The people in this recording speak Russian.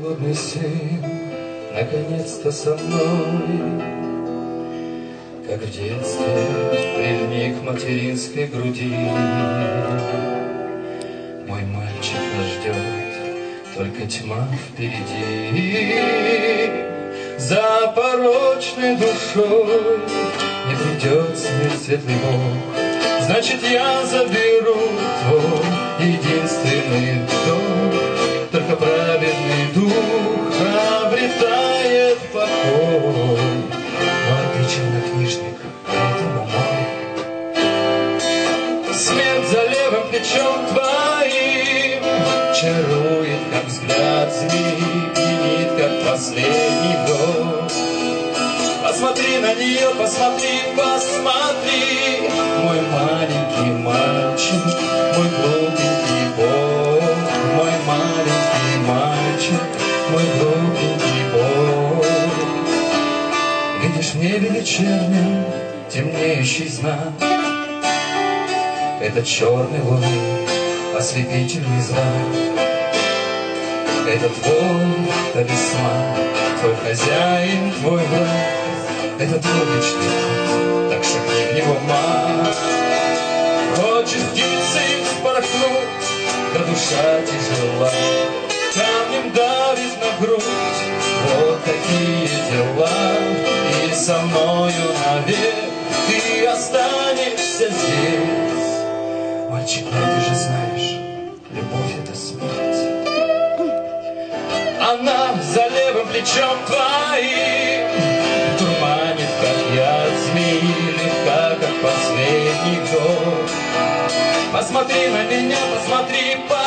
блудный сын наконец-то со мной, как в детстве прильни к материнской груди. Мой мальчик нас ждет, только тьма впереди. За порочной душой не придет смерть, светлый Бог. Значит, я заберу твой единственный дом. Только праведный дух обретает покой. Но ты чернокнижник, поэтому мой. Смерть за левым плечом твоим чарует, как взгляд змеи, пьянит, как последний вдох. Посмотри на нее, посмотри, посмотри, мой маленький мальчик, мой глупенький Бог, мой маленький мальчик, мой глупенький Бог. Видишь в небе вечернем темнеющий знак, это черной луны ослепительный знак. Это твой талисман, твой хозяин, твой враг. Это твой вечный путь, так шагни в него, мать. Хочешь птицей вспорхнуть, да душа тяжела, камнем давит на грудь, вот такие дела. И со мною навек ты останешься здесь. Мальчик мой, ты же знаешь, любовь — это смерть. Она за левым плечом твоим дурманит, как яд змеи, легка, как последний вдох. Посмотри на меня, посмотри,